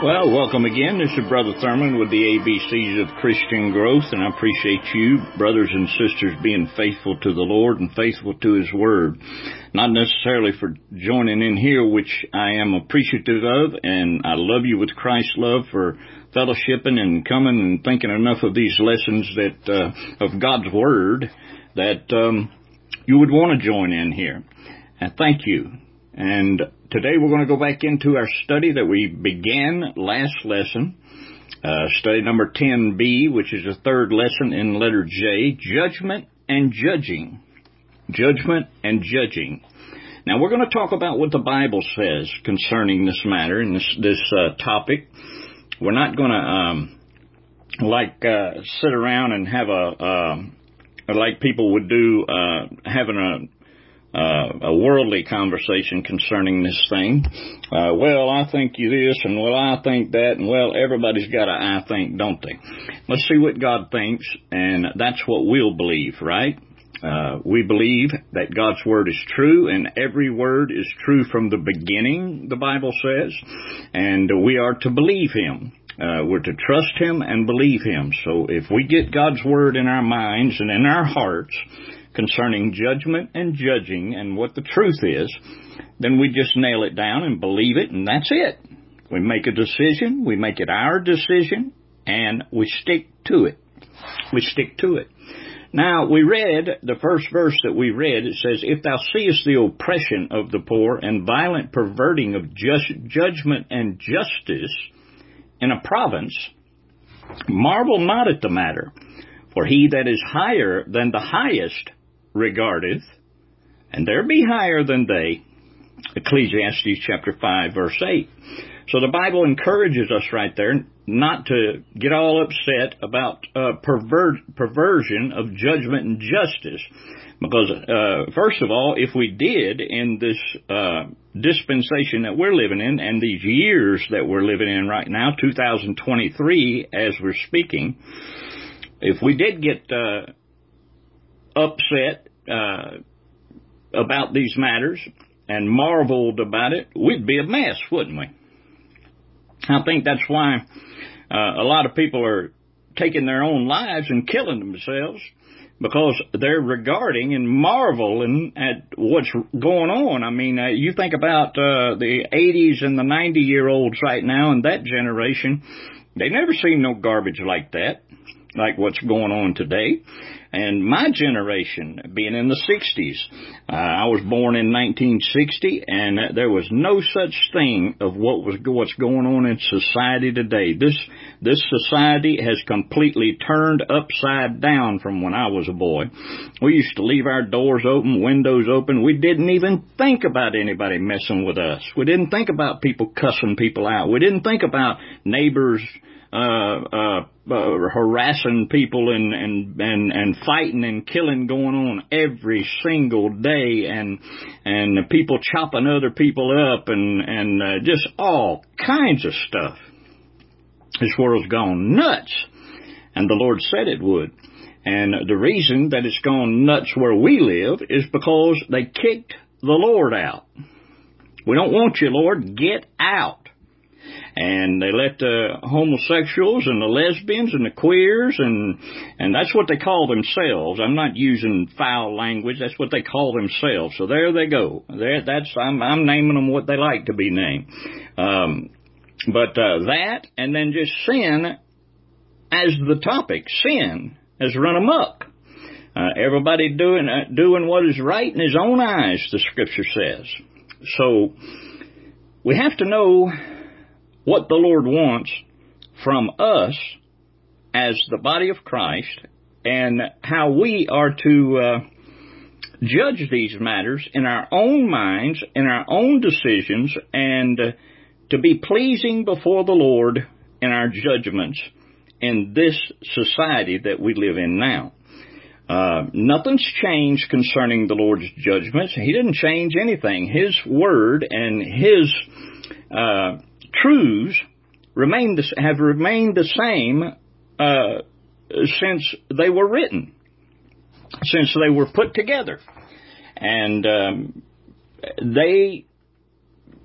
Well, welcome again. This is Brother Thurman with the ABCs of Christian Growth, and I appreciate you, brothers and sisters, being faithful to the Lord and faithful to His Word. Not necessarily for joining in here, which I am appreciative of, and I love you with Christ's love for fellowshipping and coming and thinking enough of these lessons that of God's Word that you would want to join in here. And thank you. And today we're going to go back into our study that we began last lesson, study number 10B, which is the third lesson in letter J, Judgment and Judging. Judgment and Judging. Now we're going to talk about what the Bible says concerning this matter and this topic. We're not going to sit around and have like people would do, having a worldly conversation concerning this thing. Well, I think you this, and well, I think that, and well, everybody's got a I think, don't they? Let's see what God thinks, and that's what we'll believe, right? We believe that God's Word is true, and every word is true from the beginning, the Bible says, and we are to believe Him. We're to trust Him and believe Him. So if we get God's Word in our minds and in our hearts concerning judgment and judging and what the truth is, then we just nail it down and believe it, and that's it. We make a decision, we make it our decision, and we stick to it. We stick to it. Now, we read, the first verse that we read, it says, "If thou seest the oppression of the poor and violent perverting of judgment and justice in a province, marvel not at the matter, for he that is higher than the highest regardeth, and there be higher than they." Ecclesiastes chapter 5, verse 8. So the Bible encourages us right there not to get all upset about perversion of judgment and justice. Because, first of all, if we did in this dispensation that we're living in and these years that we're living in right now, 2023 as we're speaking, if we did get upset about these matters and marveled about it, we'd be a mess, wouldn't we? I think that's why a lot of people are taking their own lives and killing themselves, because they're regarding and marveling at what's going on. I mean, you think about the 80s and the 90-year-olds right now and that generation, they never seen no garbage like that, like what's going on today. And my generation, being in the 60s, I was born in 1960, and there was no such thing of what's going on in society today. This society has completely turned upside down from when I was a boy. We used to leave our doors open, windows open. We didn't even think about anybody messing with us. We didn't think about people cussing people out. We didn't think about neighbors harassing people and fighting and killing going on every single day, and people chopping other people up and just all kinds of stuff. This world's gone nuts, and the Lord said it would. And the reason that it's gone nuts where we live is because they kicked the Lord out. We don't want you, Lord. Get out. And they let the homosexuals and the lesbians and the queers, and that's what they call themselves. I'm not using foul language. That's what they call themselves. So there they go. I'm naming them what they like to be named. But that, and then just sin as the topic. Sin has run amok. Everybody doing what is right in his own eyes, the Scripture says. So we have to know what the Lord wants from us as the body of Christ, and how we are to judge these matters in our own minds, in our own decisions, and to be pleasing before the Lord in our judgments in this society that we live in now. Nothing's changed concerning the Lord's judgments. He didn't change anything. His word and His truths have remained the same since they were written, since they were put together. And they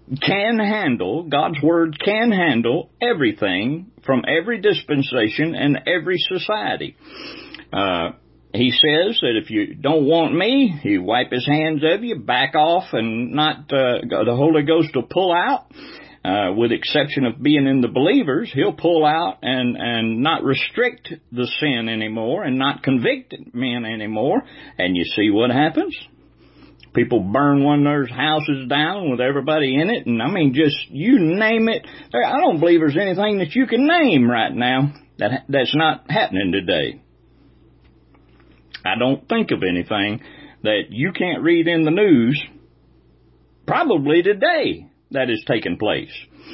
God's Word can handle everything from every dispensation and every society. He says that if you don't want me, He wipe His hands of you, back off, and not the Holy Ghost will pull out. With exception of being in the believers, He'll pull out and not restrict the sin anymore and not convict men anymore. And you see what happens? People burn one of their houses down with everybody in it, and I mean, just you name it. I don't believe there's anything that you can name right now that's not happening today. I don't think of anything that you can't read in the news, probably today, that is taking place.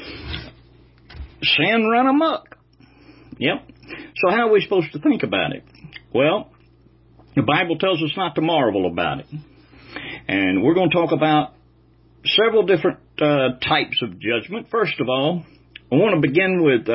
Sin run amok. Yep. So how are we supposed to think about it? Well, the Bible tells us not to marvel about it. And we're going to talk about several different types of judgment. First of all, I want to begin with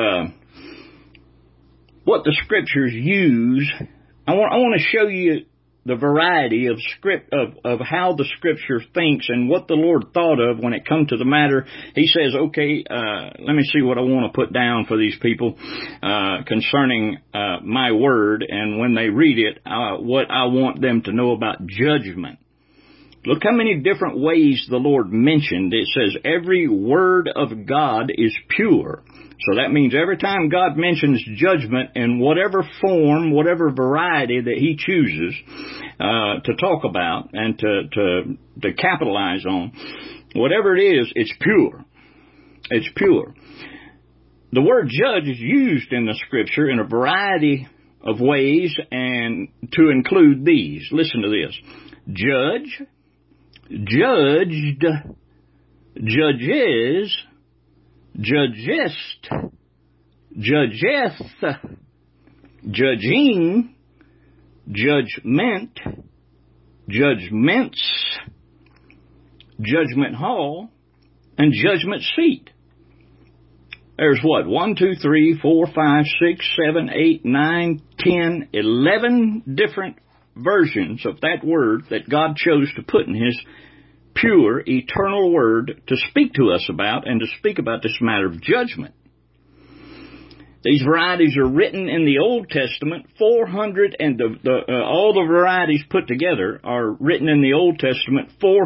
what the Scriptures use. I want to show you the variety of how the Scripture thinks and what the Lord thought of when it comes to the matter. He says, okay, let me see what I want to put down for these people concerning my Word, and when they read it, what I want them to know about judgment. Look how many different ways the Lord mentioned. It says every word of God is pure. So that means every time God mentions judgment in whatever form, whatever variety that He chooses to talk about and to capitalize on, whatever it is, it's pure. It's pure. The word judge is used in the Scripture in a variety of ways, and to include these. Listen to this. Judge, judged, judges, judgest, judgeth, judging, judgment, judgments, judgment hall, and judgment seat. There's what? 1, 2, 3, 4, 5, 6, 7, 8, 9, 10, 11 different versions of that word that God chose to put in His pure, eternal Word to speak to us about and to speak about this matter of judgment. These varieties are written in the Old Testament. 400 and all the varieties put together are written in the Old Testament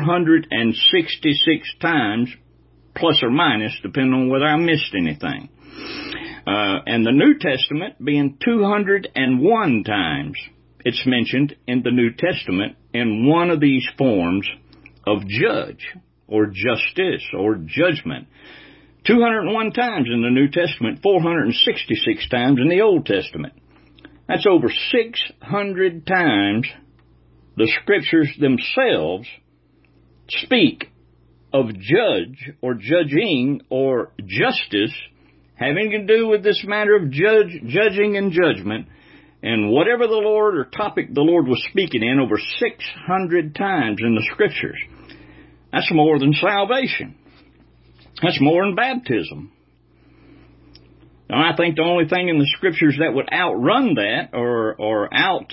466 times, plus or minus, depending on whether I missed anything. And the New Testament being 201 times. It's mentioned in the New Testament in one of these forms of judge or justice or judgment. 201 times in the New Testament, 466 times in the Old Testament. That's over 600 times the Scriptures themselves speak of judge or judging or justice having to do with this matter of judging and judgment. And whatever the Lord or topic the Lord was speaking in, over 600 times in the Scriptures. That's more than salvation. That's more than baptism. Now, I think the only thing in the Scriptures that would outrun that or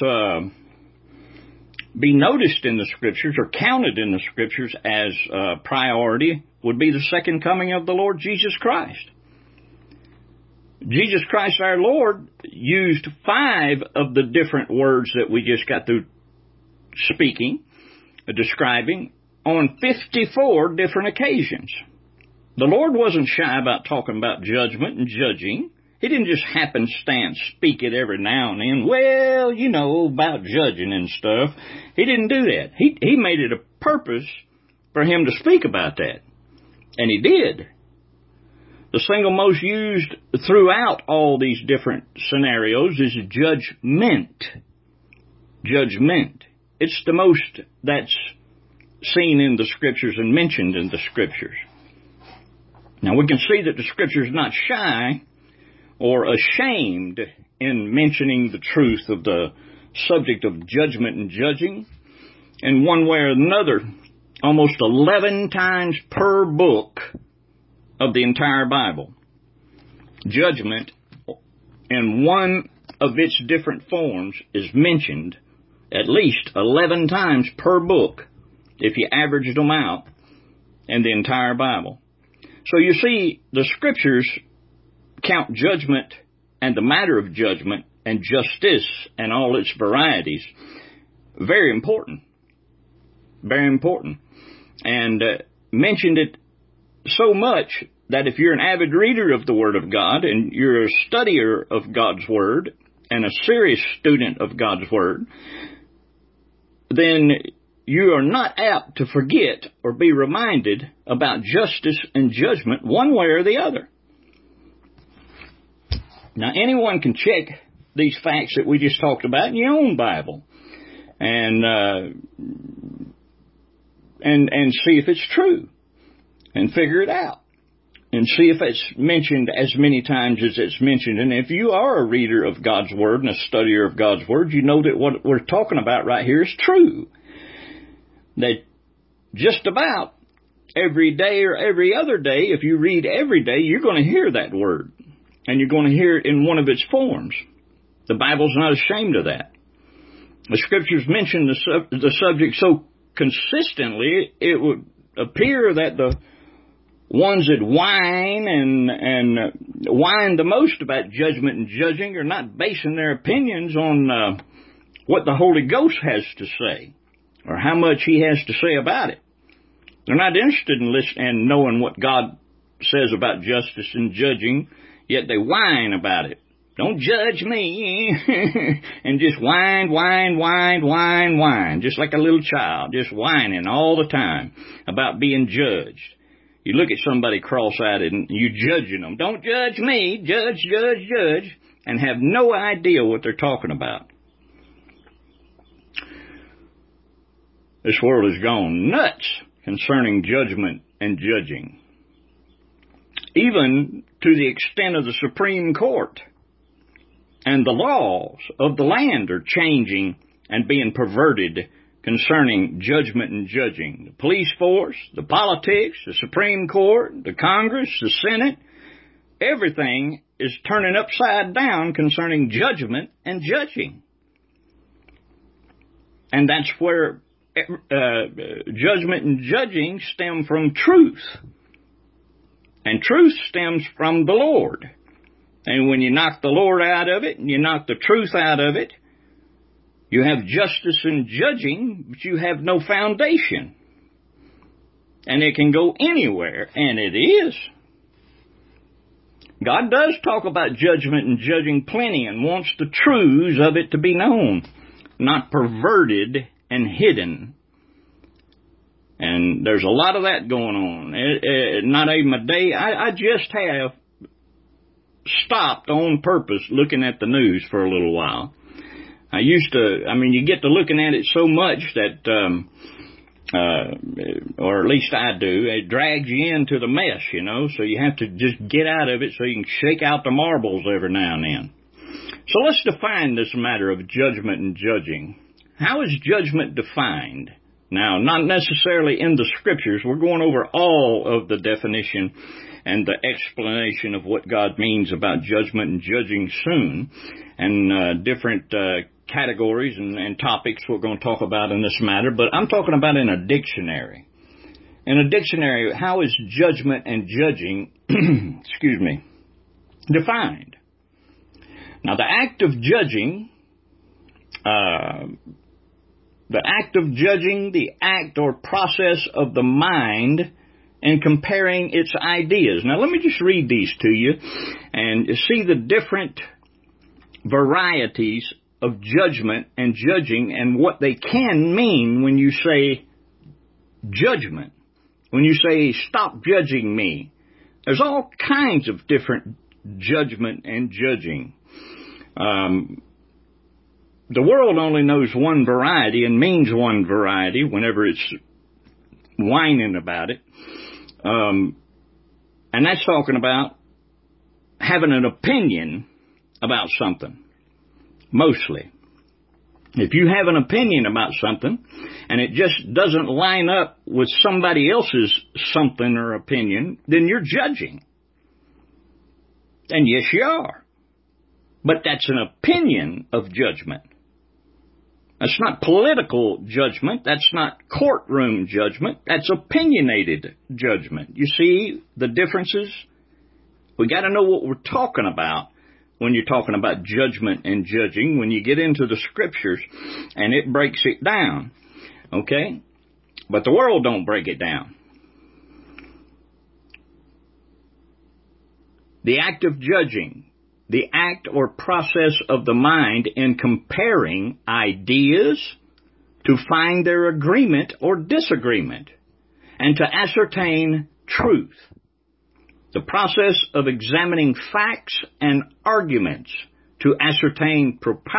be noticed in the Scriptures or counted in the Scriptures as priority would be the second coming of the Lord Jesus Christ. Jesus Christ our Lord used 5 of the different words that we just got through speaking, describing, on 54 different occasions. The Lord wasn't shy about talking about judgment and judging. He didn't just happenstance speak it every now and then. Well, you know, about judging and stuff. He didn't do that. He made it a purpose for Him to speak about that. And He did. The single most used throughout all these different scenarios is judgment. Judgment. It's the most that's seen in the Scriptures and mentioned in the Scriptures. Now we can see that the Scripture is not shy or ashamed in mentioning the truth of the subject of judgment and judging. In one way or another, almost 11 times per book of the entire Bible, judgment in one of its different forms is mentioned at least 11 times per book if you averaged them out in the entire Bible. So you see, the Scriptures count judgment and the matter of judgment and justice and all its varieties very important. Very important. And mentioned it so much that if you're an avid reader of the Word of God and you're a studier of God's Word and a serious student of God's Word, then you are not apt to forget or be reminded about justice and judgment one way or the other. Now, anyone can check these facts that we just talked about in your own Bible and see if it's true and figure it out and see if it's mentioned as many times as it's mentioned. And if you are a reader of God's Word and a studier of God's Word, you know that what we're talking about right here is true. That just about every day or every other day, if you read every day, you're going to hear that word. And you're going to hear it in one of its forms. The Bible's not ashamed of that. The Scriptures mention the subject so consistently, it would appear that the ones that whine and whine the most about judgment and judging are not basing their opinions on what the Holy Ghost has to say or how much He has to say about it. They're not interested in listening and knowing what God says about justice and judging, yet they whine about it. Don't judge me. And just whine, just like a little child, just whining all the time about being judged. You look at somebody cross-eyed and you judging them. Don't judge me, judge, and have no idea what they're talking about. This world has gone nuts concerning judgment and judging. Even to the extent of the Supreme Court. And the laws of the land are changing and being perverted concerning judgment and judging. The police force, the politics, the Supreme Court, the Congress, the Senate, everything is turning upside down concerning judgment and judging. And that's where judgment and judging stem from truth. And truth stems from the Lord. And when you knock the Lord out of it, and you knock the truth out of it, you have justice and judging, but you have no foundation. And it can go anywhere, and it is. God does talk about judgment and judging plenty and wants the truths of it to be known, not perverted and hidden. And there's a lot of that going on. Not even a day. I just have stopped on purpose looking at the news for a little while. You get to looking at it so much that, or at least I do, it drags you into the mess, so you have to just get out of it so you can shake out the marbles every now and then. So let's define this matter of judgment and judging. How is judgment defined? Now, not necessarily in the Scriptures. We're going over all of the definition and the explanation of what God means about judgment and judging soon, and different categories and topics we're going to talk about in this matter, but I'm talking about in a dictionary. In a dictionary, how is judgment and judging, defined? Now, the act of judging, the act or process of the mind and comparing its ideas. Now, let me just read these to you and see the different varieties of judgment and judging and what they can mean when you say judgment. When you say, stop judging me. There's all kinds of different judgment and judging. The world only knows one variety and means one variety whenever it's whining about it. And that's talking about having an opinion about something, mostly. If you have an opinion about something and it just doesn't line up with somebody else's something or opinion, then you're judging. And yes, you are. But that's an opinion of judgment. That's not political judgment. That's not courtroom judgment. That's opinionated judgment. You see the differences? We got to know what we're talking about when you're talking about judgment and judging, when you get into the scriptures and it breaks it down. Okay? But the world don't break it down. The act of judging, the act or process of the mind in comparing ideas to find their agreement or disagreement and to ascertain truth. The process of examining facts and arguments to ascertain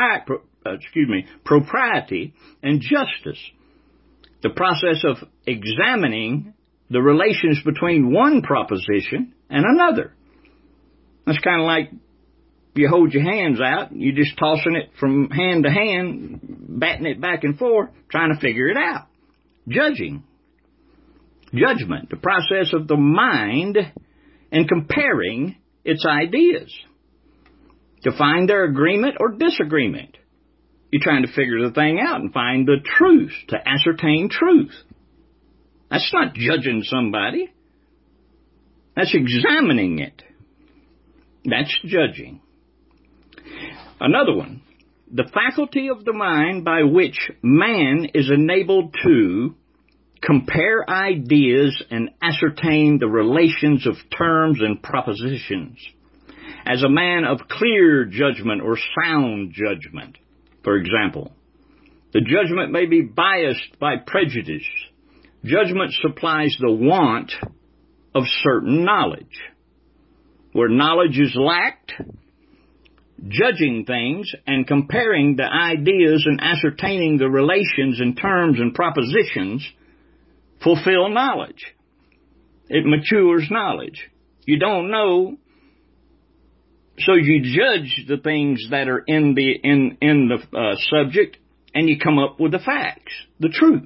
propriety and justice. The process of examining the relations between one proposition and another. That's kind of like you hold your hands out, you're just tossing it from hand to hand, batting it back and forth, trying to figure it out. Judging. Judgment, the process of the mind in comparing its ideas to find their agreement or disagreement. You're trying to figure the thing out and find the truth, to ascertain truth. That's not judging somebody. That's examining it. That's judging. Another one, the faculty of the mind by which man is enabled to compare ideas and ascertain the relations of terms and propositions as a man of clear judgment or sound judgment. For example, the judgment may be biased by prejudice. Judgment supplies the want of certain knowledge. Where knowledge is lacked, judging things and comparing the ideas and ascertaining the relations and terms and propositions fulfill knowledge. It matures knowledge. You don't know, so you judge the things that are in the subject, and you come up with the facts, the truth.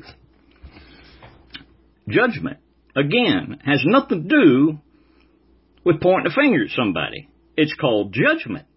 Judgment, again, has nothing to do with pointing a finger at somebody. It's called judgment.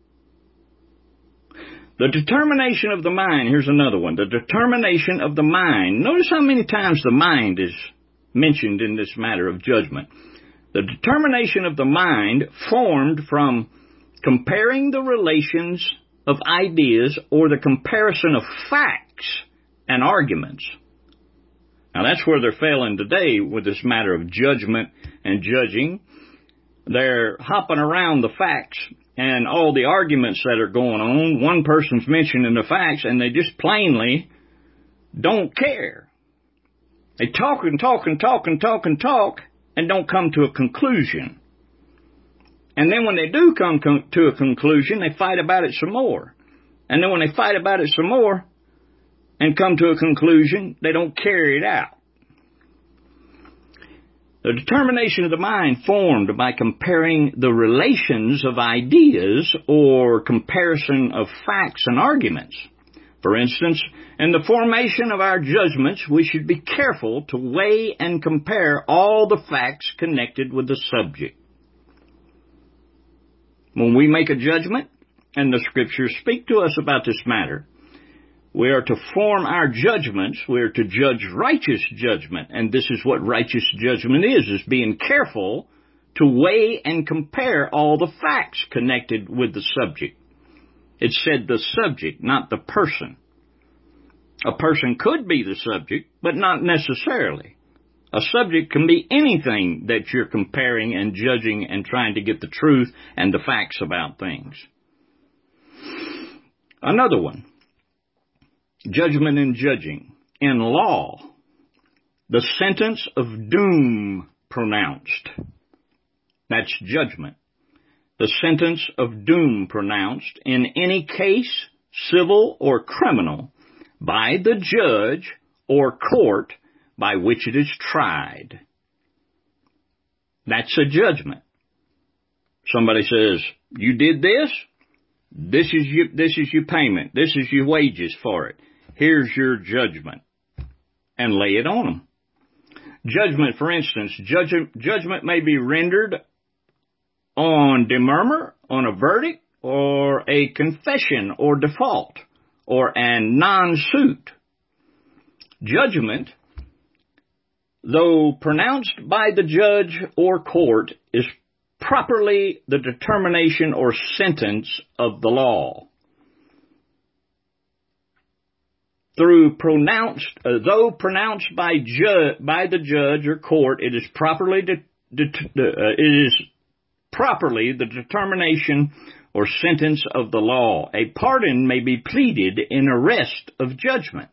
The determination of the mind, here's another one. The determination of the mind. Notice how many times the mind is mentioned in this matter of judgment. The determination of the mind formed from comparing the relations of ideas or the comparison of facts and arguments. Now that's where they're failing today with this matter of judgment and judging. They're hopping around the facts and all the arguments that are going on. One person's mentioning the facts and they just plainly don't care. They talk and don't come to a conclusion. And then when they do come to a conclusion, they fight about it some more. And then when they fight about it some more and come to a conclusion, they don't carry it out. The determination of the mind formed by comparing the relations of ideas or comparison of facts and arguments. For instance, in the formation of our judgments, we should be careful to weigh and compare all the facts connected with the subject. When we make a judgment, and the Scriptures speak to us about this matter, we are to form our judgments. We are to judge righteous judgment. And this is what righteous judgment is being careful to weigh and compare all the facts connected with the subject. It said the subject, not the person. A person could be the subject, but not necessarily. A subject can be anything that you're comparing and judging and trying to get the truth and the facts about things. Another one. Judgment and judging. In law, the sentence of doom pronounced. That's judgment. The sentence of doom pronounced in any case, civil or criminal, by the judge or court by which it is tried. That's a judgment. Somebody says, you did this? This is your payment. This is your wages for it. Here's your judgment. And lay it on them. Judgment, for instance, judgment may be rendered on demurrer, on a verdict, or a confession or default, or an non-suit. Judgment, though pronounced by the judge or court, is properly the determination or sentence of the law. Though pronounced by the judge or court, it is properly the determination or sentence of the law. A pardon may be pleaded in arrest of judgment.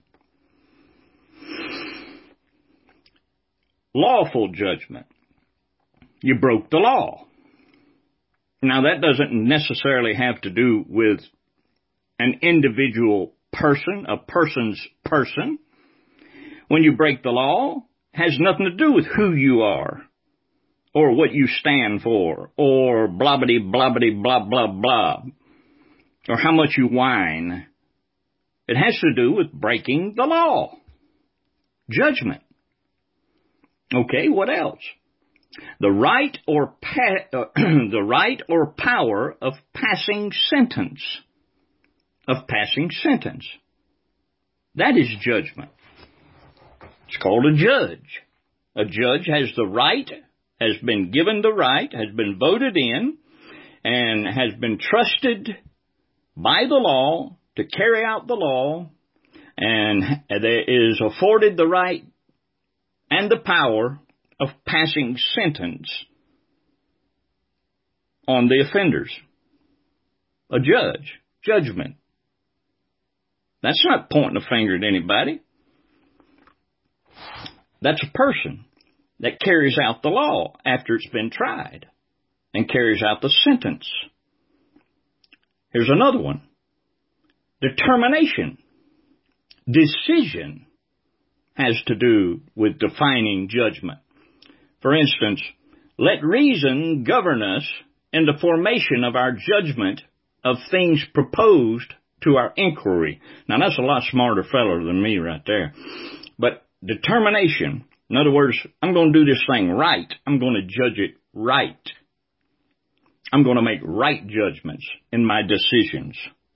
Lawful judgment. You broke the law. Now, that doesn't necessarily have to do with an individual person, a person's person. When you break the law, it has nothing to do with who you are, or what you stand for, or blobbity, blobbity, blah, blah, blah, or how much you whine. It has to do with breaking the law. Judgment. Okay, what else? The right or power of passing sentence. That is judgment. It's called a judge. A judge has the right, has been given the right, has been voted in, and has been trusted by the law to carry out the law, and there is afforded the right and the power of passing sentence on the offenders. A judge. Judgment. That's not pointing a finger at anybody. That's a person that carries out the law after it's been tried and carries out the sentence. Here's another one. Determination. Decision has to do with defining judgment. For instance, let reason govern us in the formation of our judgment of things proposed to our inquiry. Now, that's a lot smarter fellow than me right there. But determination, in other words, I'm going to do this thing right. I'm going to judge it right. I'm going to make right judgments in my decisions.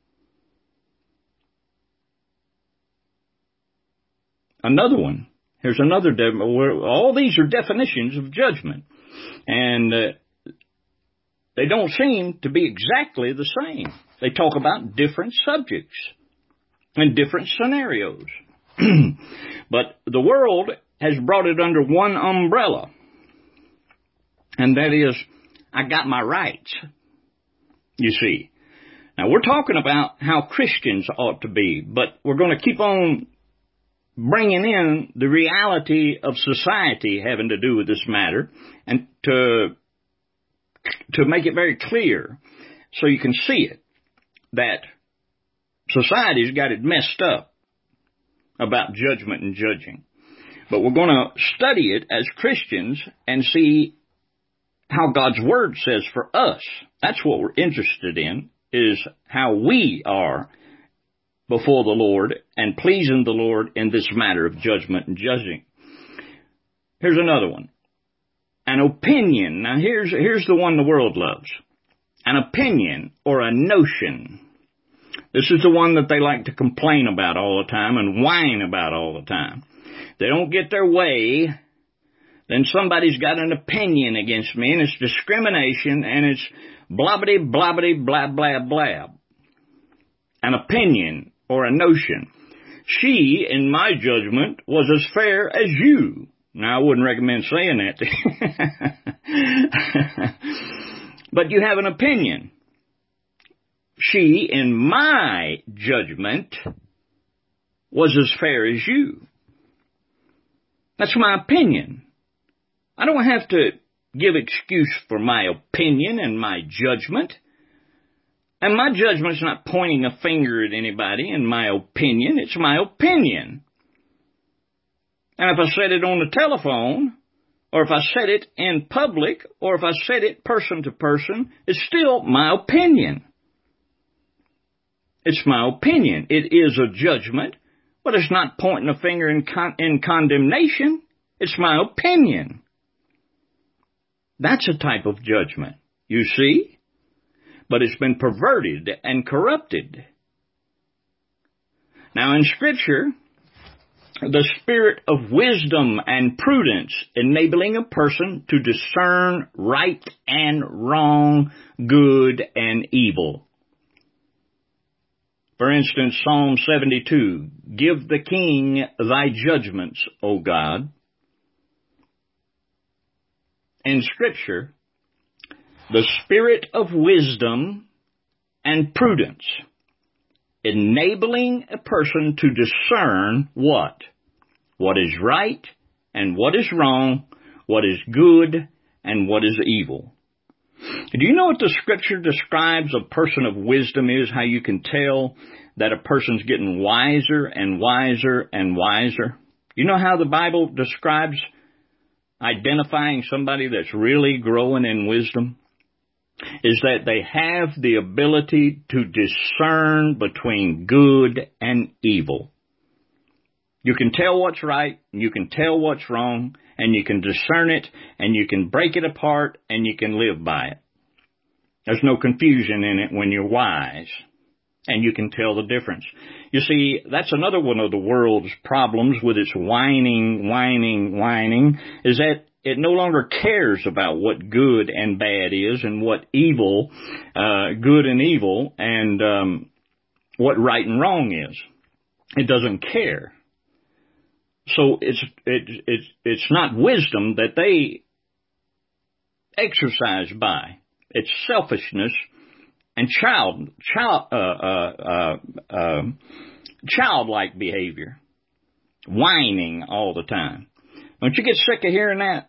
Another one. Here's another. All these are definitions of judgment. And they don't seem to be exactly the same. They talk about different subjects and different scenarios. But the world has brought it under one umbrella. And that is, I got my rights. You see. Now, we're talking about how Christians ought to be, but we're going to keep on bringing in the reality of society having to do with this matter, and to make it very clear so you can see it, that society's got it messed up about judgment and judging. But we're going to study it as Christians and see how God's Word says for us. That's what we're interested in, is how we are before the Lord and pleasing the Lord in this matter of judgment and judging. Here's another one. An opinion. Now here's the one the world loves. An opinion or a notion. This is the one that they like to complain about all the time and whine about all the time. They don't get their way, then somebody's got an opinion against me, and it's discrimination, and it's blobbity, blobbity, blab, blab, blab. An opinion or a notion. She, in my judgment, was as fair as you. Now, I wouldn't recommend saying that. But you have an opinion. She, in my judgment, was as fair as you. That's my opinion. I don't have to give excuse for my opinion and my judgment. And my judgment's not pointing a finger at anybody in my opinion. It's my opinion. And if I said it on the telephone, or if I said it in public, or if I said it person to person, it's still my opinion. It's my opinion. It is a judgment, but it's not pointing a finger in condemnation. It's my opinion. That's a type of judgment, you see? But it's been perverted and corrupted. Now in Scripture, the spirit of wisdom and prudence, enabling a person to discern right and wrong, good and evil. For instance, Psalm 72, give the king thy judgments, O God. In Scripture, the spirit of wisdom and prudence, enabling a person to discern what? What is right and what is wrong, what is good and what is evil. Do you know what the Scripture describes a person of wisdom is? How you can tell that a person's getting wiser and wiser and wiser? You know how the Bible describes identifying somebody that's really growing in wisdom? Is that they have the ability to discern between good and evil. You can tell what's right, you can tell what's wrong, and you can discern it, and you can break it apart, and you can live by it. There's no confusion in it when you're wise, and you can tell the difference. You see, that's another one of the world's problems with its whining, is that it no longer cares about what good and bad is, and what evil, good and evil, and what right and wrong is. It doesn't care. So it's not wisdom that they exercise by. It's selfishness and childlike behavior, whining all the time. Don't you get sick of hearing that?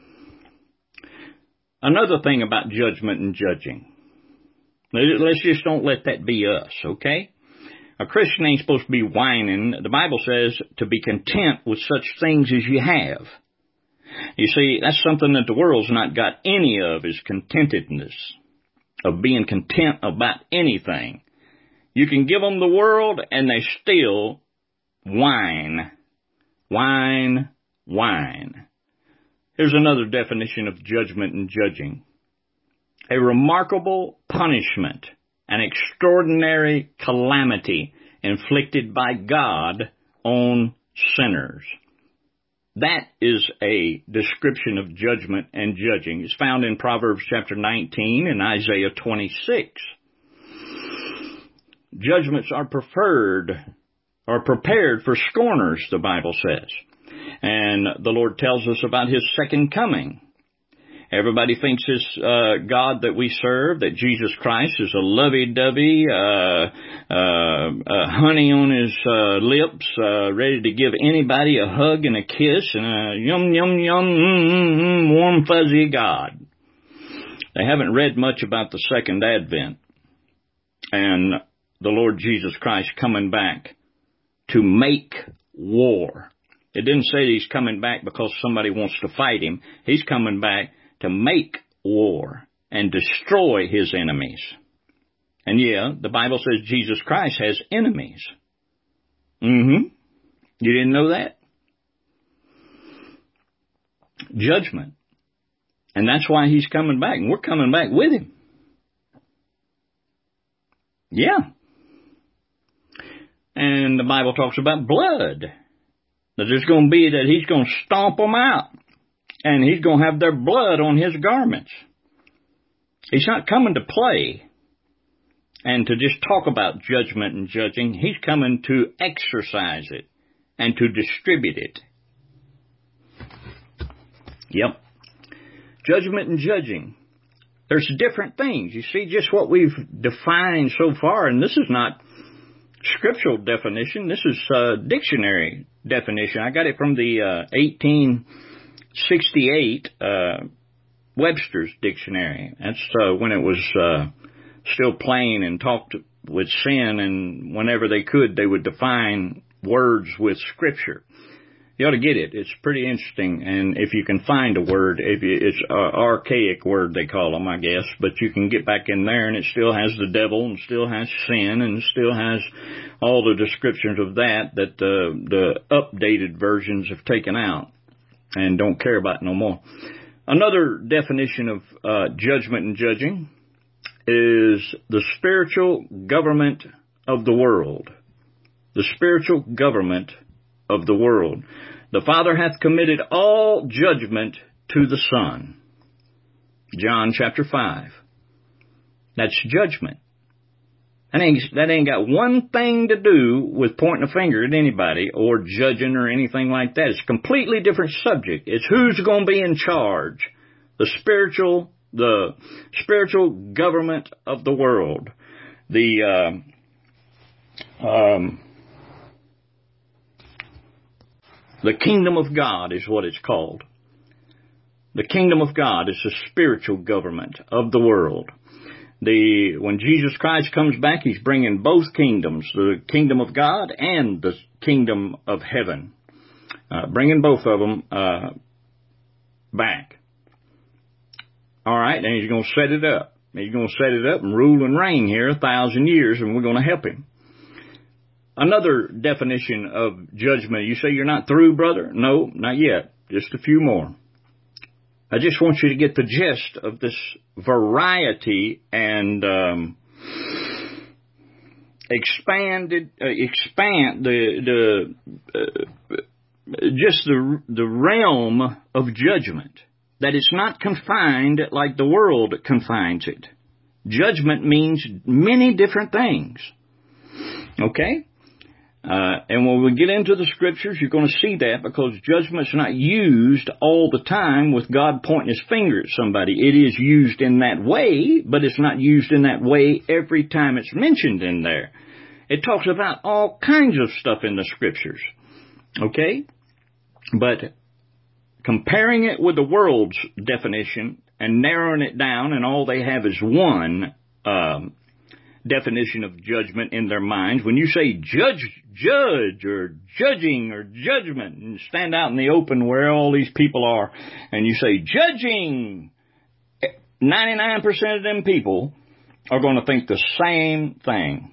Another thing about judgment and judging. Let's just don't let that be us, okay? A Christian ain't supposed to be whining. The Bible says to be content with such things as you have. You see, that's something that the world's not got any of, is contentedness, of being content about anything. You can give them the world and they still whine. Here's another definition of judgment and judging. A remarkable punishment, an extraordinary calamity inflicted by God on sinners. That is a description of judgment and judging. It's found in Proverbs chapter 19 and Isaiah 26. Judgments are prepared for scorners, the Bible says. And the Lord tells us about His second coming. Everybody thinks this God that we serve, that Jesus Christ, is a lovey-dovey, honey on His lips, ready to give anybody a hug and a kiss, and a yum, warm, fuzzy God. They haven't read much about the second advent and the Lord Jesus Christ coming back to make war. It didn't say He's coming back because somebody wants to fight Him. He's coming back to make war and destroy His enemies. And yeah, the Bible says Jesus Christ has enemies. You didn't know that? Judgment. And that's why He's coming back. And we're coming back with Him. Yeah. And the Bible talks about blood. That there's going to be that He's going to stomp them out. And He's going to have their blood on His garments. He's not coming to play and to just talk about judgment and judging. He's coming to exercise it and to distribute it. Yep. Judgment and judging. There's different things. You see, just what we've defined so far, and this is not scriptural definition. This is dictionary definition. I got it from the 1868 Webster's Dictionary. That's when it was still plain and talked with sin, and whenever they could, they would define words with Scripture. You ought to get it. It's pretty interesting, and if you can find a word, it's an archaic word they call them, I guess, but you can get back in there, and it still has the devil, and still has sin, and still has all the descriptions of that the updated versions have taken out and don't care about no more. Another definition of judgment and judging is the spiritual government of the world. The spiritual government of the world. The Father hath committed all judgment to the Son. John chapter 5. That's judgment. That ain't got one thing to do with pointing a finger at anybody or judging or anything like that. It's a completely different subject. It's who's going to be in charge. The spiritual government of the world. The kingdom of God is what it's called. The kingdom of God is the spiritual government of the world. When Jesus Christ comes back, He's bringing both kingdoms, the kingdom of God and the kingdom of heaven. Bringing both of them back. All right, and He's going to set it up. He's going to set it up and rule and reign here 1,000 years, and we're going to help Him. Another definition of judgment. You say you're not through, brother? No, not yet. Just a few more. I just want you to get the gist of this variety and expand the realm of judgment. That it's not confined like the world confines it. Judgment means many different things. Okay? And when we get into the scriptures, you're going to see that because judgment's not used all the time with God pointing His finger at somebody. It is used in that way, but it's not used in that way every time it's mentioned in there. It talks about all kinds of stuff in the scriptures. Okay? But comparing it with the world's definition and narrowing it down, and all they have is one definition of judgment in their minds. When you say judge or judging or judgment, and stand out in the open where all these people are, and you say judging, 99% of them people are going to think the same thing.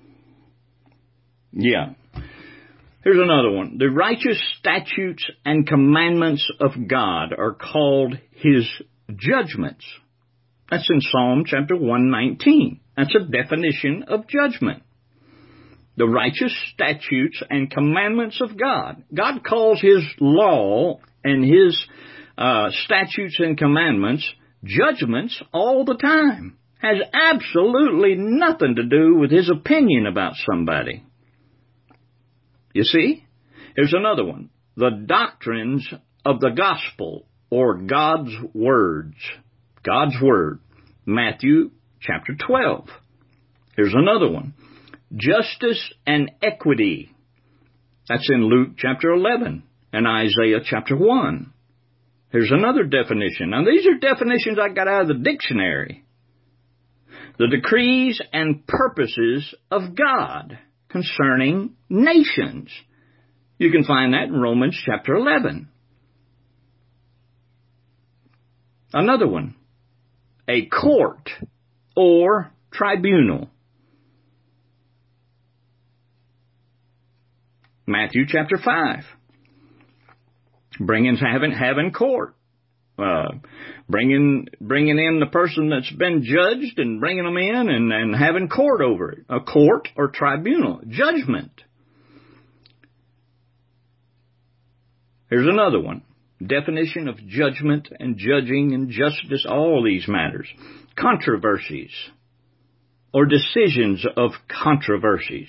Yeah. Here's another one. The righteous statutes and commandments of God are called His judgments. That's in Psalm chapter 119. That's a definition of judgment. The righteous statutes and commandments of God. God calls His law and His statutes and commandments judgments all the time. Has absolutely nothing to do with His opinion about somebody. You see? Here's another one. The doctrines of the gospel, or God's words. God's word. Matthew chapter 12. Here's another one. Justice and equity. That's in Luke chapter 11 and Isaiah chapter 1. Here's another definition. Now these are definitions I got out of the dictionary. The decrees and purposes of God concerning nations. You can find that in Romans chapter 11. Another one. A court or tribunal. Matthew chapter 5. Having court. Bringing in the person that's been judged and bringing them in and having court over it. A court or tribunal. Judgment. Here's another one. Definition of judgment and judging and justice, all these matters. Controversies or decisions of controversies.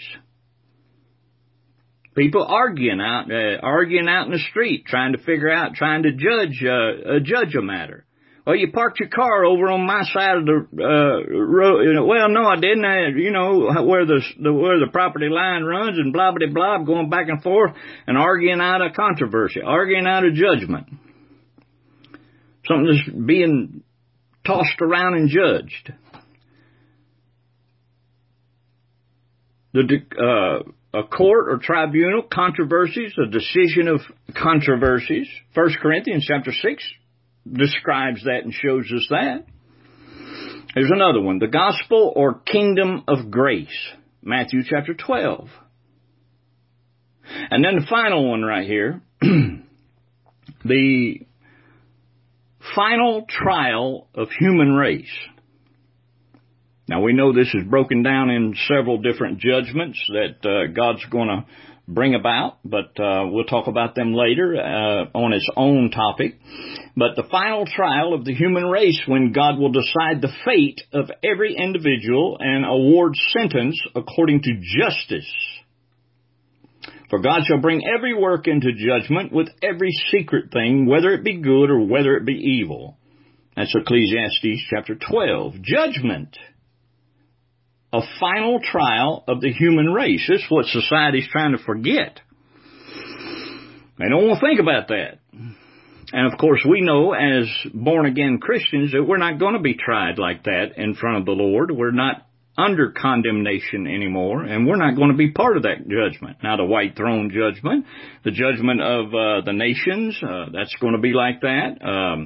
People arguing out in the street, trying to judge a matter. Well, you parked your car over on my side of the road. Well, no, I didn't. Where the property line runs and blah blah blah, going back and forth and arguing out a controversy, arguing out a judgment. Something that's being tossed around and judged. A court or tribunal, controversies, a decision of controversies. 1 Corinthians chapter 6 describes that and shows us that. There's another one. The gospel or kingdom of grace. Matthew chapter 12. And then the final one right here. The final trial of human race. Now, we know this is broken down in several different judgments that God's going to bring about, but we'll talk about them later on its own topic. But the final trial of the human race, when God will decide the fate of every individual and award sentence according to justice. For God shall bring every work into judgment with every secret thing, whether it be good or whether it be evil. That's Ecclesiastes chapter 12. Judgment. A final trial of the human race. This is what society's trying to forget. They don't want to think about that. And of course, we know as born-again Christians that we're not going to be tried like that in front of the Lord. We're not under condemnation anymore, and we're not going to be part of that judgment. Now, the white throne judgment, the judgment of the nations, that's going to be like that,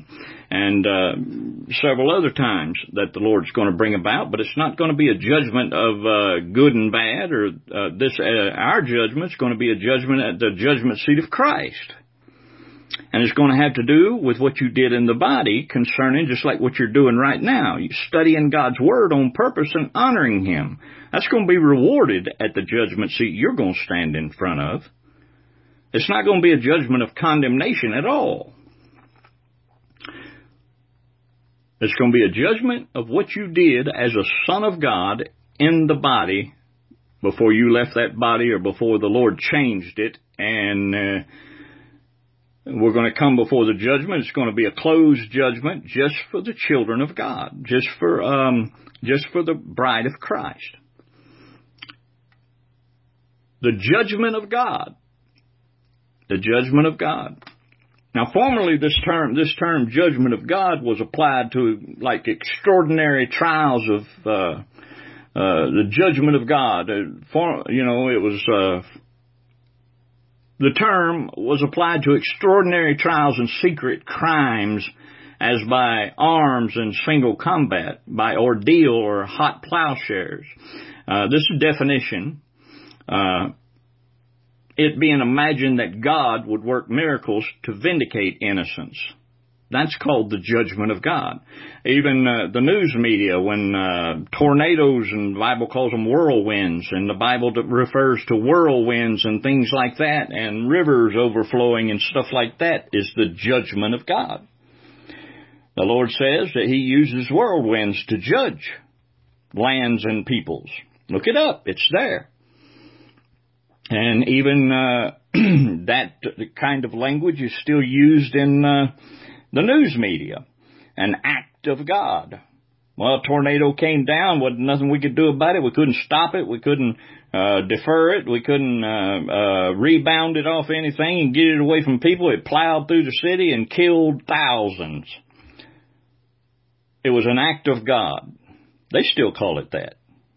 and several other times that the Lord's going to bring about, but it's not going to be a judgment of good and bad, or our judgment's going to be a judgment at the judgment seat of Christ. And it's going to have to do with what you did in the body concerning just like what you're doing right now. You studying God's Word on purpose and honoring Him. That's going to be rewarded at the judgment seat you're going to stand in front of. It's not going to be a judgment of condemnation at all. It's going to be a judgment of what you did as a son of God in the body before you left that body or before the Lord changed it, and we're going to come before the judgment. It's going to be a closed judgment just for the children of God, just for the bride of Christ. The judgment of God. The judgment of God. Now, formerly this term judgment of God was applied to like extraordinary trials of the judgment of God. The term was applied to extraordinary trials and secret crimes as by arms and single combat, by ordeal or hot plowshares. This definition, it being imagined that God would work miracles to vindicate innocence. That's called the judgment of God. Even the news media, when tornadoes, and the Bible calls them whirlwinds, and the Bible refers to whirlwinds and things like that, and rivers overflowing and stuff like that, is the judgment of God. The Lord says that He uses whirlwinds to judge lands and peoples. Look it up. It's there. And even that kind of language is still used in the news media. An act of God. Well, a tornado came down. Wasn't nothing we could do about it. We couldn't stop it. We couldn't defer it. We couldn't rebound it off anything and get it away from people. It plowed through the city and killed thousands. It was an act of God. They still call it that.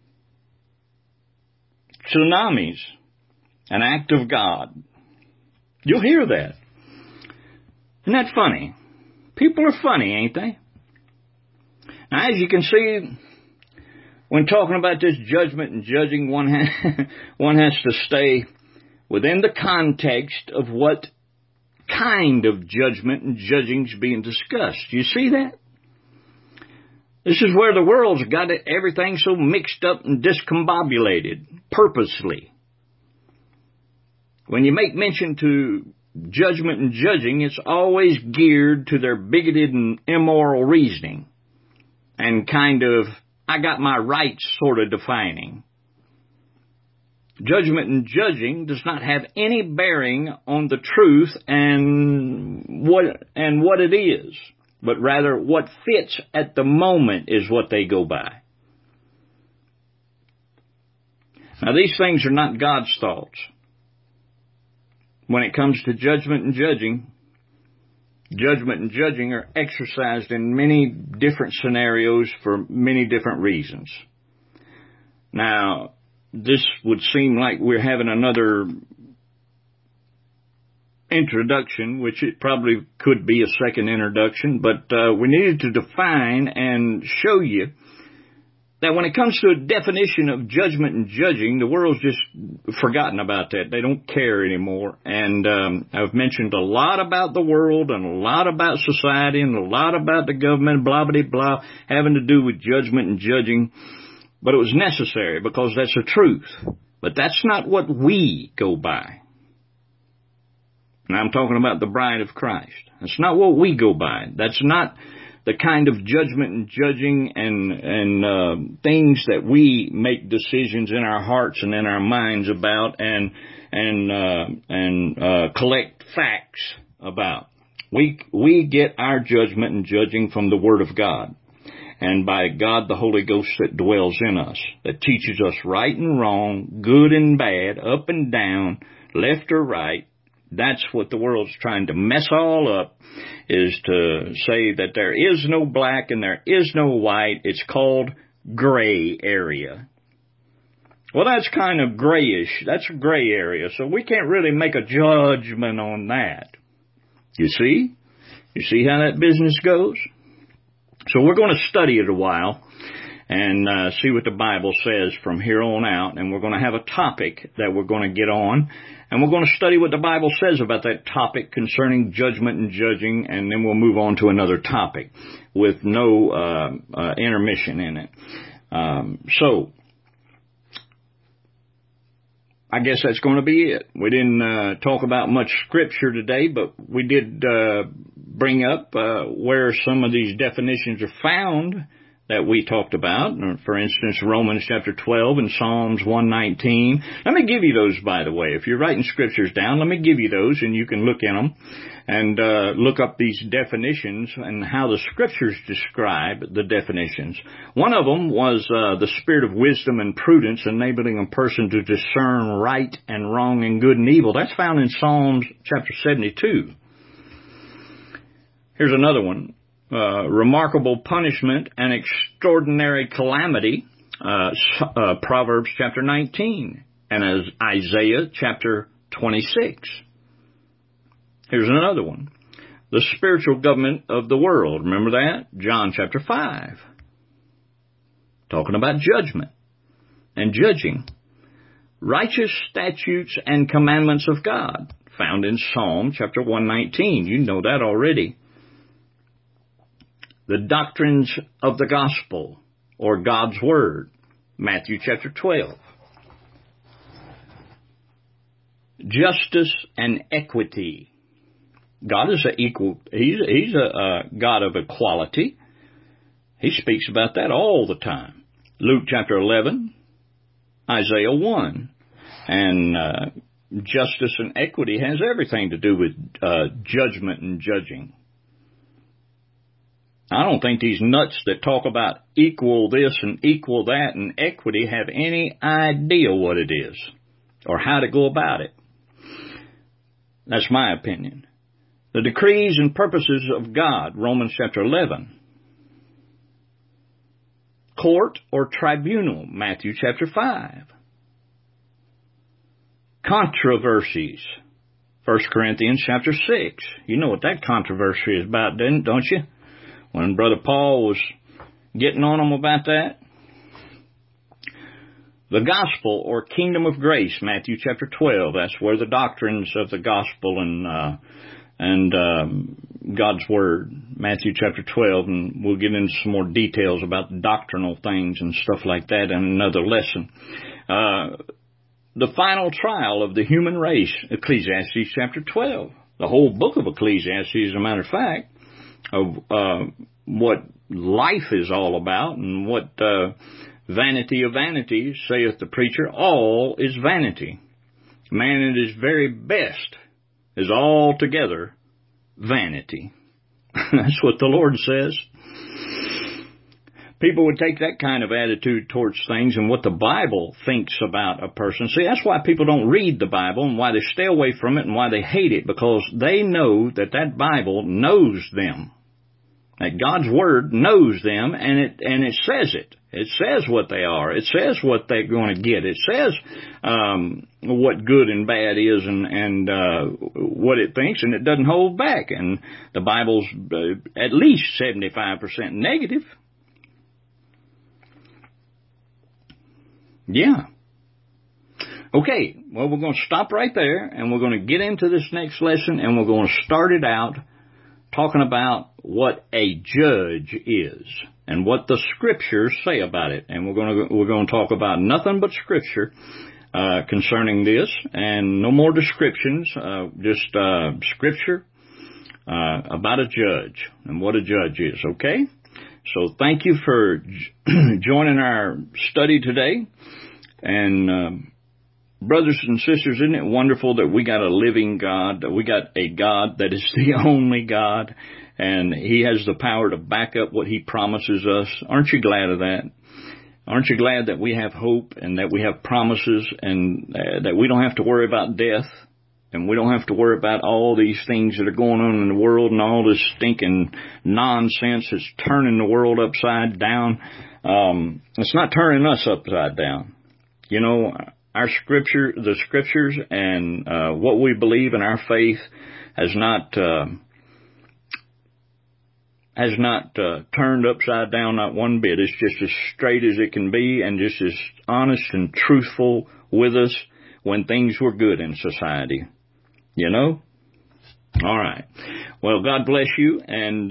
Tsunamis. An act of God. You'll hear that. Isn't that funny? People are funny, ain't they? Now, as you can see, when talking about this judgment and judging, one has to stay within the context of what kind of judgment and judging is being discussed. You see that? This is where the world's got everything so mixed up and discombobulated, purposely. When you make mention to judgment and judging, it's always geared to their bigoted and immoral reasoning and kind of, I got my rights sort of defining. Judgment and judging does not have any bearing on the truth and what it is, but rather what fits at the moment is what they go by. Now, these things are not God's thoughts. When it comes to judgment and judging are exercised in many different scenarios for many different reasons. Now, this would seem like we're having another introduction, which it probably could be a second introduction, but we needed to define and show you that when it comes to a definition of judgment and judging, the world's just forgotten about that. They don't care anymore. And I've mentioned a lot about the world and a lot about society and a lot about the government, blah, blah, blah, having to do with judgment and judging. But it was necessary because that's the truth. But that's not what we go by. And I'm talking about the bride of Christ. That's not what we go by. That's not the kind of judgment and judging and things that we make decisions in our hearts and in our minds about and collect facts about. We get our judgment and judging from the Word of God. And by God, the Holy Ghost that dwells in us, that teaches us right and wrong, good and bad, up and down, left or right. That's what the world's trying to mess all up, is to say that there is no black and there is no white. It's called gray area. Well, that's kind of grayish. That's a gray area, so we can't really make a judgment on that. You see? You see how that business goes? So we're going to study it a while and see what the Bible says from here on out. And we're going to have a topic that we're going to get on. And we're going to study what the Bible says about that topic concerning judgment and judging. And then we'll move on to another topic with no intermission in it. So I guess that's going to be it. We didn't talk about much scripture today, but we did bring up where some of these definitions are found that we talked about. For instance, Romans chapter 12 and Psalms 119. Let me give you those, by the way. If you're writing scriptures down, let me give you those, and you can look in them and look up these definitions and how the scriptures describe the definitions. One of them was the spirit of wisdom and prudence, enabling a person to discern right and wrong and good and evil. That's found in Psalms chapter 72. Here's another one. Remarkable punishment and extraordinary calamity, Proverbs chapter 19, and as Isaiah chapter 26. Here's another one. The spiritual government of the world. Remember that? John chapter 5. Talking about judgment and judging. Righteous statutes and commandments of God. Found in Psalm chapter 119. You know that already. The doctrines of the gospel, or God's Word, Matthew chapter 12. Justice and equity. God is He's a God of equality. He speaks about that all the time. Luke chapter 11, Isaiah 1. And justice and equity has everything to do with judgment and judging. I don't think these nuts that talk about equal this and equal that and equity have any idea what it is or how to go about it. That's my opinion. The decrees and purposes of God, Romans chapter 11. Court or tribunal, Matthew chapter 5. Controversies, 1 Corinthians chapter 6. You know what that controversy is about, don't you? When Brother Paul was getting on them about that. The gospel or kingdom of grace, Matthew chapter 12. That's where the doctrines of the gospel and God's Word, Matthew chapter 12. And we'll get into some more details about doctrinal things and stuff like that in another lesson. The final trial of the human race, Ecclesiastes chapter 12. The whole book of Ecclesiastes, as a matter of fact, of what life is all about and what vanity of vanities, saith the preacher, all is vanity. Man at his very best is altogether vanity. That's what the Lord says. People would take that kind of attitude towards things and what the Bible thinks about a person. See, that's why people don't read the Bible and why they stay away from it and why they hate it, because they know that that Bible knows them. That God's Word knows them, and it says it. It says what they are. It says what they're going to get. It says what good and bad is and what it thinks, and it doesn't hold back. And the Bible's at least 75% negative. Yeah. Okay, well, we're going to stop right there, and we're going to get into this next lesson, and we're going to start it out talking about what a judge is. and what the Scriptures say about it. And we're going to talk about nothing but Scripture concerning this, and no more descriptions, just Scripture about a judge and what a judge is, okay? So thank you for joining our study today. And brothers and sisters, isn't it wonderful that we got a living God, that we got a God that is the only God, and He has the power to back up what He promises us? Aren't you glad of that? Aren't you glad that we have hope and that we have promises and that we don't have to worry about death and we don't have to worry about all these things that are going on in the world and all this stinking nonsense that's turning the world upside down? It's not turning us upside down. You know, our Scripture, the Scriptures and what we believe in our faith has not turned upside down, not one bit. It's just as straight as it can be and just as honest and truthful with us when things were good in society. You know? All right. Well, God bless you, and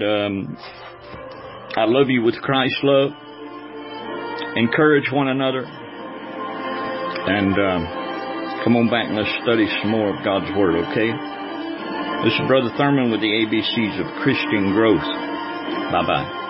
I love you with Christ's love. Encourage one another, and come on back and let's study some more of God's Word, okay? This is Brother Thurman with the ABCs of Christian Growth. Bye-bye.